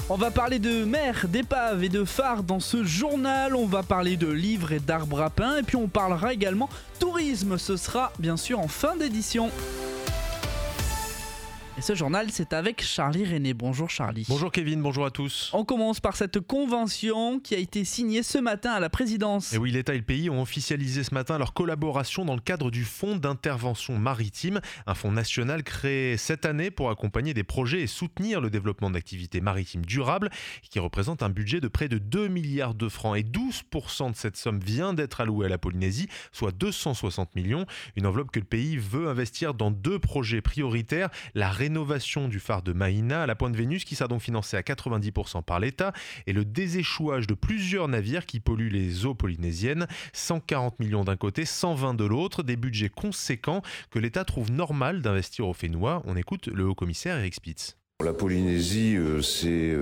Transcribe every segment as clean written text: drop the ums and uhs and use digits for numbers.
On va parler de mer, d'épaves et de phares dans ce journal. On va parler de livres et d'arbres à pain. Et puis on parlera également tourisme. Ce sera bien sûr en fin d'édition. Et ce journal, c'est avec Charlie René. Bonjour Charlie. Bonjour Kevin, bonjour à tous. On commence par cette convention qui a été signée ce matin à la présidence. Et oui, l'État et le pays ont officialisé ce matin leur collaboration dans le cadre du Fonds d'intervention maritime, un fonds national créé cette année pour accompagner des projets et soutenir le développement d'activités maritimes durables, qui représente un budget de près de 2 milliards de francs. Et 12% de cette somme vient d'être allouée à la Polynésie, soit 260 millions. Une enveloppe que le pays veut investir dans 2 projets prioritaires, la rénovation du phare de Mahina à la Pointe Vénus qui sera donc financé à 90% par l'État et le déséchouage de plusieurs navires qui polluent les eaux polynésiennes. 140 millions d'un côté, 120 de l'autre, des budgets conséquents que l'État trouve normal d'investir au Fénois. On écoute le haut-commissaire Eric Spitz. La Polynésie, c'est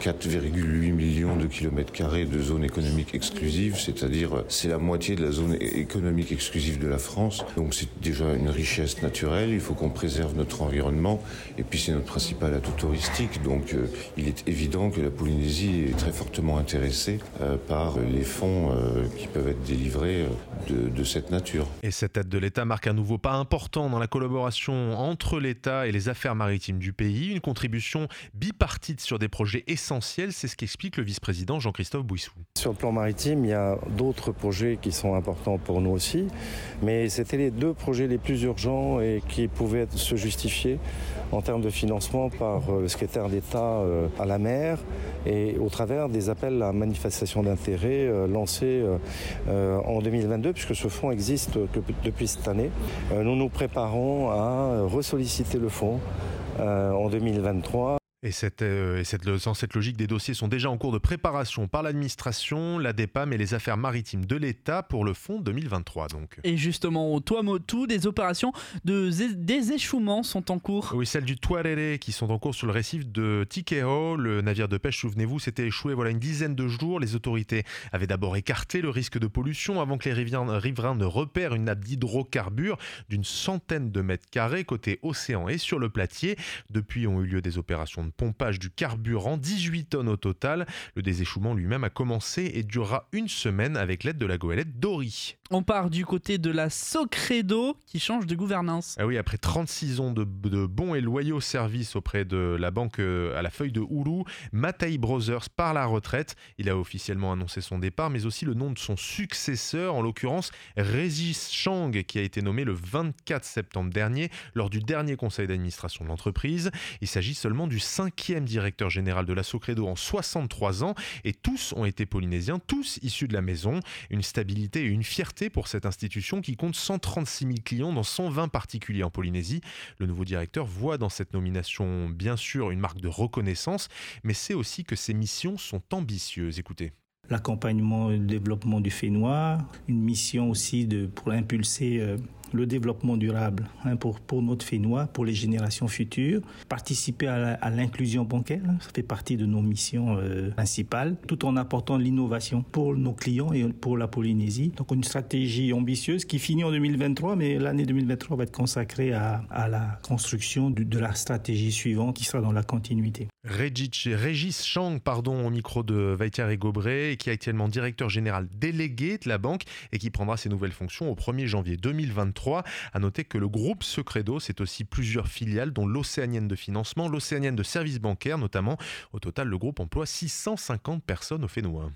4,8 millions de kilomètres carrés de zone économique exclusive, c'est-à-dire c'est la moitié de la zone économique exclusive de la France. Donc c'est déjà une richesse naturelle, il faut qu'on préserve notre environnement et puis c'est notre principal atout touristique. Donc il est évident que la Polynésie est très fortement intéressée par les fonds qui peuvent être délivrés de cette nature. Et cette aide de l'État marque un nouveau pas important dans la collaboration entre l'État et les affaires maritimes du pays, une contribution bipartite sur des projets essentiels, c'est ce qu'explique le vice-président Jean-Christophe Bouissou. Sur le plan maritime, il y a d'autres projets qui sont importants pour nous aussi, mais c'était les 2 projets les plus urgents et qui pouvaient se justifier en termes de financement par le secrétaire d'État à la mer et au travers des appels à manifestation d'intérêt lancés en 2022, puisque ce fonds existe depuis cette année. Nous nous préparons à ressolliciter le fonds en 2023. Et dans cette logique, des dossiers sont déjà en cours de préparation par l'administration, la DEPAM et les affaires maritimes de l'État pour le fonds 2023. Donc. Et justement, au Tuamotu, des opérations de déséchouement sont en cours. Oui, celles du Tuarere qui sont en cours sur le récif de Tikeo. Le navire de pêche, souvenez-vous, s'était échoué une dizaine de jours. Les autorités avaient d'abord écarté le risque de pollution avant que les riverains ne repèrent une nappe d'hydrocarbures d'une centaine de mètres carrés côté océan et sur le platier. Depuis ont eu lieu des opérations de pompage du carburant, 18 tonnes au total. Le déséchouement lui-même a commencé et durera 1 semaine avec l'aide de la goélette Dory. On part du côté de la Socredo qui change de gouvernance. Ah oui, après 36 ans de bons et loyaux services auprès de la banque à la feuille de Oulu, Matai Brothers part à la retraite. Il a officiellement annoncé son départ, mais aussi le nom de son successeur, en l'occurrence Régis Chang, qui a été nommé le 24 septembre dernier lors du dernier conseil d'administration de l'entreprise. Il s'agit seulement du 5e directeur général de la Socredo en 63 ans et tous ont été polynésiens, tous issus de la maison. Une stabilité et une fierté pour cette institution qui compte 136 000 clients dans 120 particuliers en Polynésie. Le nouveau directeur voit dans cette nomination bien sûr une marque de reconnaissance, mais sait aussi que ses missions sont ambitieuses. Écoutez. L'accompagnement et le développement du Fénois, une mission aussi pour impulser le développement durable pour notre Fénois, pour les générations futures, participer à l'inclusion bancaire, ça fait partie de nos missions principales, tout en apportant de l'innovation pour nos clients et pour la Polynésie. Donc une stratégie ambitieuse qui finit en 2023, mais l'année 2023 va être consacrée à la construction de la stratégie suivante qui sera dans la continuité. Régis Chang, au micro de Vaitiari Gobré, qui est actuellement directeur général délégué de la banque et qui prendra ses nouvelles fonctions au 1er janvier 2023. À noter que le groupe Socredo, c'est aussi plusieurs filiales, dont l'Océanienne de financement, l'Océanienne de services bancaires notamment. Au total, le groupe emploie 650 personnes au Fénois.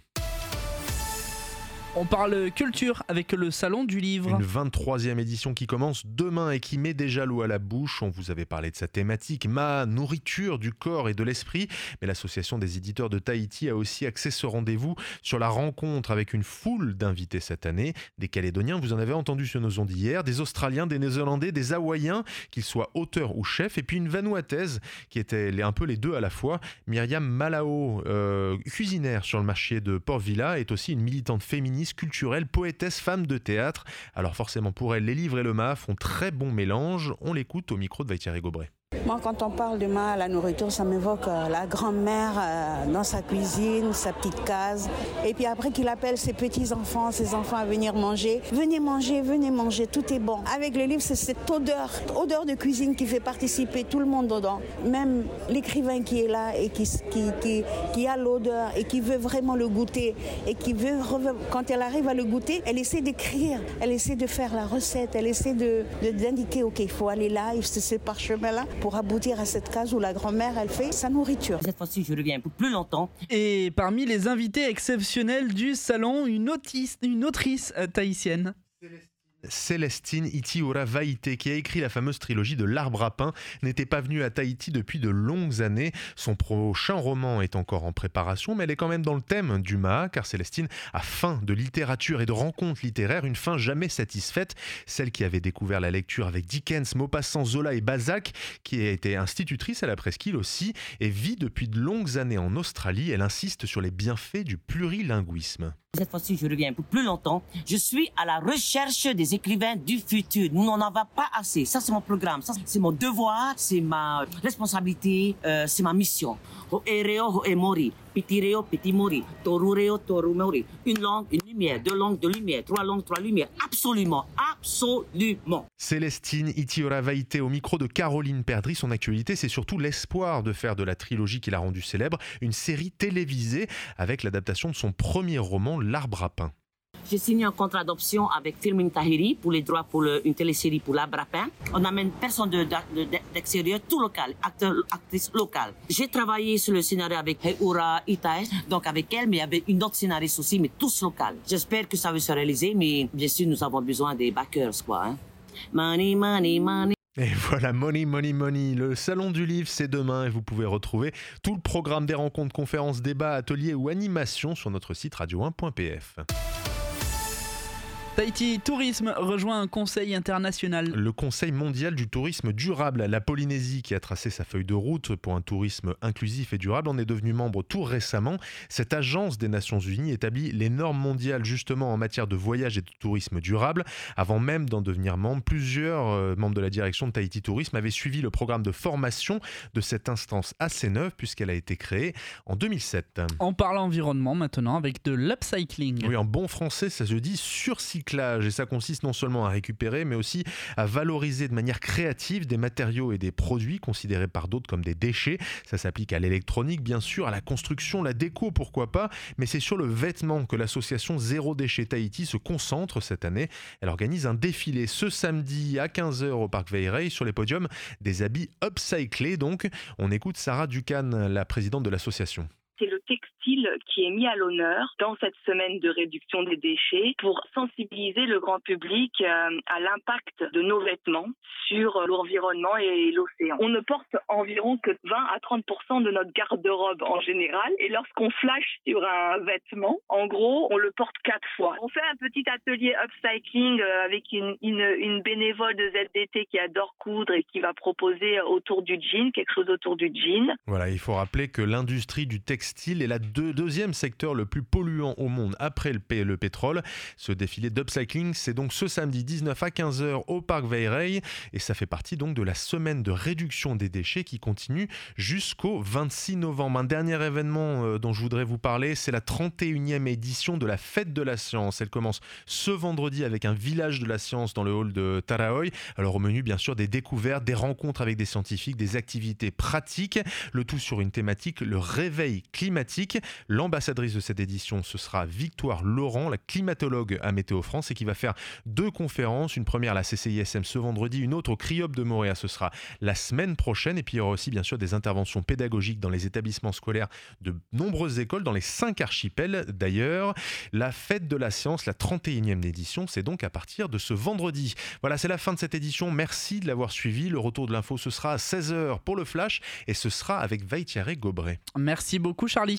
On parle culture avec le Salon du Livre. Une 23e édition qui commence demain et qui met déjà l'eau à la bouche. On vous avait parlé de sa thématique, ma nourriture du corps et de l'esprit. Mais l'association des éditeurs de Tahiti a aussi axé ce rendez-vous sur la rencontre avec une foule d'invités cette année. Des Calédoniens, vous en avez entendu sur nos ondes hier, des Australiens, des Néo-Zélandais, des Hawaïens, qu'ils soient auteurs ou chefs, et puis une Vanuataise qui était un peu les deux à la fois. Myriam Malao, cuisinière sur le marché de Port Vila, est aussi une militante féministe, culturelle, poétesse, femme de théâtre. Alors forcément pour elle, les livres et le MAF font très bon mélange. On l'écoute au micro de Vaitiari Gobré. Moi, quand on parle de la nourriture, ça m'évoque la grand-mère dans sa cuisine, sa petite case. Et puis après qu'il appelle ses petits-enfants, ses enfants à venir manger. Venez manger, tout est bon. Avec le livre, c'est cette odeur de cuisine qui fait participer tout le monde dedans. Même l'écrivain qui est là et qui a l'odeur et qui veut vraiment le goûter et quand elle arrive à le goûter, elle essaie d'écrire, elle essaie de faire la recette, elle essaie d'indiquer, ok, il faut aller là, c'est ce parchemin-là pour aboutir à cette case où la grand-mère, elle fait sa nourriture. Cette fois-ci, je reviens pour plus longtemps. Et parmi les invités exceptionnels du salon, une autrice tahitienne. Célestine Itiora Vaïté, qui a écrit la fameuse trilogie de l'Arbre à pain, n'était pas venue à Tahiti depuis de longues années. Son prochain roman est encore en préparation, mais elle est quand même dans le thème du Maha, car Célestine a faim de littérature et de rencontres littéraires, une faim jamais satisfaite. Celle qui avait découvert la lecture avec Dickens, Maupassant, Zola et Balzac, qui a été institutrice à la Presqu'île aussi, et vit depuis de longues années en Australie. Elle insiste sur les bienfaits du plurilinguisme. Cette fois-ci, je reviens pour plus longtemps. Je suis à la recherche des écrivains du futur. Nous n'en avons pas assez. Ça, c'est mon programme. Ça, c'est mon devoir. C'est ma responsabilité. C'est ma mission. Ho'ereo, ho'emori. Pitireo, pitimori. Torureo, torumori. Une langue, une lumière. Deux langues, deux lumières. Trois langues, trois lumières. Absolument. Absolument. Célestine Itiora Vaïté au micro de Caroline Perdry. Son actualité, c'est surtout l'espoir de faire de la trilogie qu'il a rendue célèbre une série télévisée avec l'adaptation de son premier roman, L'Arbre à pain. J'ai signé un contrat d'option avec Firmin Tahiri pour les droits pour une télésérie pour l'Arbre à pain. On n'amène personne d'extérieur, tout local, acteur, actrice locale. J'ai travaillé sur le scénario avec Heura Itaes, donc avec elle, mais avec une autre scénariste aussi, mais tous locaux. J'espère que ça va se réaliser, mais bien sûr, nous avons besoin des backers, quoi. Hein. Money, money, money. Et voilà, money, money, money. Le salon du livre, c'est demain et vous pouvez retrouver tout le programme des rencontres, conférences, débats, ateliers ou animations sur notre site radio1.pf. Tahiti Tourisme rejoint un conseil international. Le Conseil mondial du tourisme durable, la Polynésie qui a tracé sa feuille de route pour un tourisme inclusif et durable, en est devenue membre tout récemment. Cette agence des Nations Unies établit les normes mondiales justement en matière de voyage et de tourisme durable. Avant même d'en devenir membre, plusieurs membres de la direction de Tahiti Tourisme avaient suivi le programme de formation de cette instance assez neuve puisqu'elle a été créée en 2007. On parle environnement maintenant avec de l'upcycling. Oui, en bon français, ça se dit surcyclage et ça consiste non seulement à récupérer mais aussi à valoriser de manière créative des matériaux et des produits considérés par d'autres comme des déchets. Ça s'applique à l'électronique bien sûr, à la construction, la déco pourquoi pas, mais c'est sur le vêtement que l'association Zéro Déchet Tahiti se concentre cette année. Elle organise un défilé ce samedi à 15h au Parc Veilleray sur les podiums des habits upcyclés. Donc on écoute Sarah Ducan, la présidente de l'association. C'est le textile qui est mis à l'honneur dans cette semaine de réduction des déchets pour sensibiliser le grand public à l'impact de nos vêtements sur l'environnement et l'océan. On ne porte environ que 20 à 30% de notre garde-robe en général et lorsqu'on flash sur un vêtement, en gros, on le porte 4 fois. On fait un petit atelier upcycling avec une bénévole de ZDT qui adore coudre et qui va proposer autour du jean, quelque chose autour du jean. Voilà, il faut rappeler que l'industrie du textile est la deuxième secteur le plus polluant au monde après le pétrole. Ce défilé d'upcycling, c'est donc ce samedi 19 à 15h au Parc Veilleray et ça fait partie donc de la semaine de réduction des déchets qui continue jusqu'au 26 novembre. Un dernier événement dont je voudrais vous parler, c'est la 31e édition de la Fête de la Science. Elle commence ce vendredi avec un village de la science dans le hall de Taraoi. Alors au menu, bien sûr, des découvertes, des rencontres avec des scientifiques, des activités pratiques, le tout sur une thématique, le réveil climatique. L'ambassadrice de cette édition, ce sera Victoire Laurent, la climatologue à Météo France et qui va faire 2 conférences. Une première à la CCISM ce vendredi, une autre au CRIOP de Montréal, ce sera la semaine prochaine. Et puis il y aura aussi bien sûr des interventions pédagogiques dans les établissements scolaires de nombreuses écoles, dans les 5 archipels d'ailleurs. La Fête de la Science, la 31e édition, c'est donc à partir de ce vendredi. Voilà, c'est la fin de cette édition. Merci de l'avoir suivi. Le retour de l'info, ce sera à 16h pour le Flash et ce sera avec Vaïtiare Gobret. Merci beaucoup Charlie.